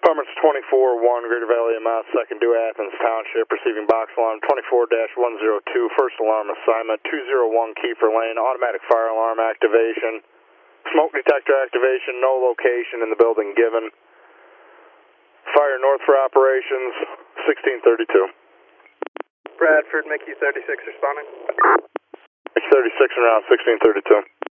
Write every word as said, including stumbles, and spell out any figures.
Farmers twenty-four one, Greater Valley of Mount second due Athens Township, receiving box alarm twenty-four dash one oh two, first alarm assignment, two oh one Kiefer Lane, automatic fire alarm activation, smoke detector activation, no location in the building given. Fire north for operations, sixteen thirty-two. Bradford, Mickey thirty-six responding. Mickey thirty-six around sixteen thirty-two.